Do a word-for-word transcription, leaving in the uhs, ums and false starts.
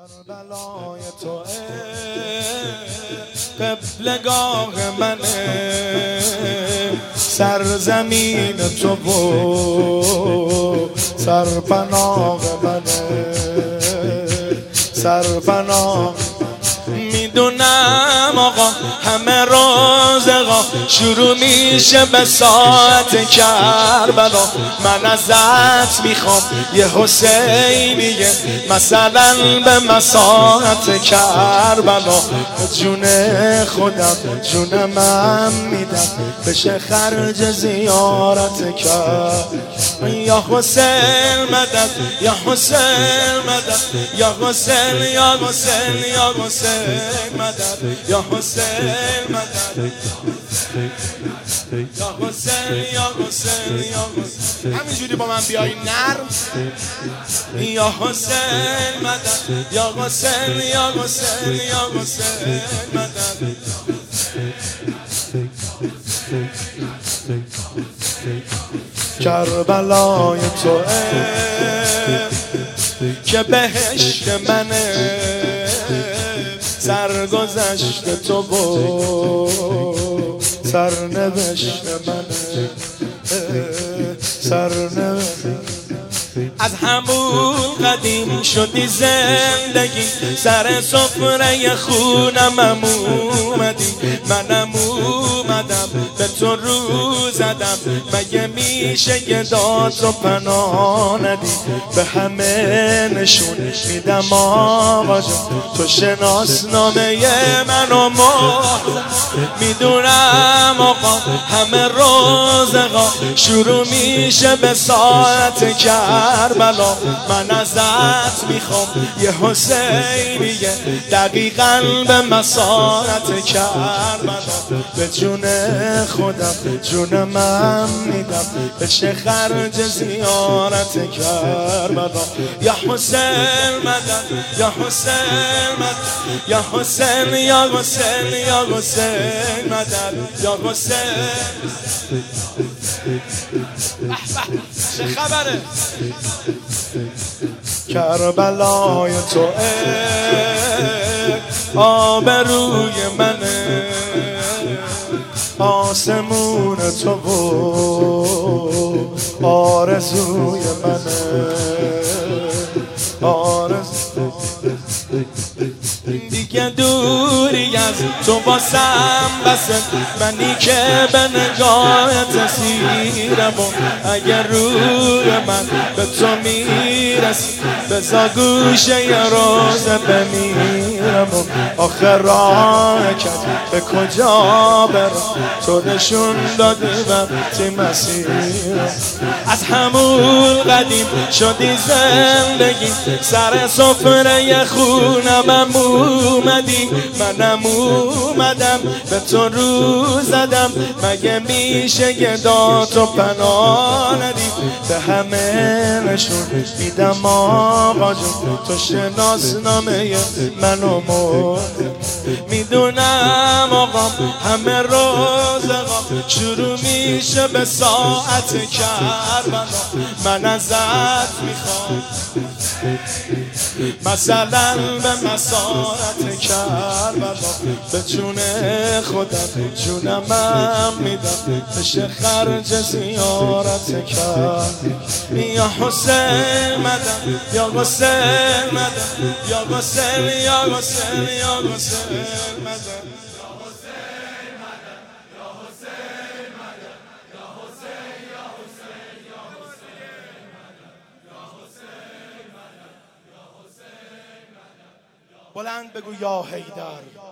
کربلای تو قبلگاه منه، سرزمین تو و سرپناه منه، سرپناه. میدونم آقا همه رازقا شروع میشه به ساعت کربلا. من ازت میخوام یه حسینیه مثلا به مساحت کربلا. جون خودم جون من میدم بشه خرج زیارت کرد. یا حسین مدد یا حسین مدد یا حسین یا حسین یا حسین مدد یا حسین مدد یا حسین یا حسین یا حسین. همینجوری با من بیایی نرم. یا حسین مدد یا حسین یا حسین یا حسین مدد. کربلای تو که بهشت منه، سرگذشت تو و سرنوشت منه، سرنوشت. از همون قدیم شدی زندگی، سر سفره خونم اومدی. منم اومدم به تو رو زدم، مگه میشه یه داد و پناه ندی؟ به همه نشون میدم آقا جان تو شناسنامه منو مهر. میدونم آقا همه رازقا شروع میشه به ساعت کربلا. من ازت میخوام یه حسینیه دقیقاً به مساحت کربلا. به جون خودم جون من میدم بشه خرج زیارت کربلا. یا حسین مدد یا حسین مدد یا حسین یا حسین یا حسین مدد یا حسین. چه خبره؟ کربلای تو آبروی منه، آسمون تو و آرزوی منه، آرزوی. دیگه دوری از تو باسم بسه، منی که به نگاهت اسیرم. و اگر روی من به تو میرسی بزا گوشه یه روز بمیرم. و آخر راه کد به کجا برم تو نشون دادی وقتی مسیرم. از همون قدیم شدی زندگی، سر سفره خونم اومدی. منم اومدم به تو رو زدم، مگه میشه یه داد و پناه ندی؟ به همه نشون میدم آقا جون تو شناسنامه منو مهر. میدونم آقا همه رازقا شروع میشه به ساعت کربلا. من ازت میخوام مثلا به مساحت کربلا. به جون خودم جونم من میدم بشه خرج زیارت کرد. یا حسین مدد یا حسین مدد یا حسین یا حسین یا حسین مدد. بلند بگو یا حیدر.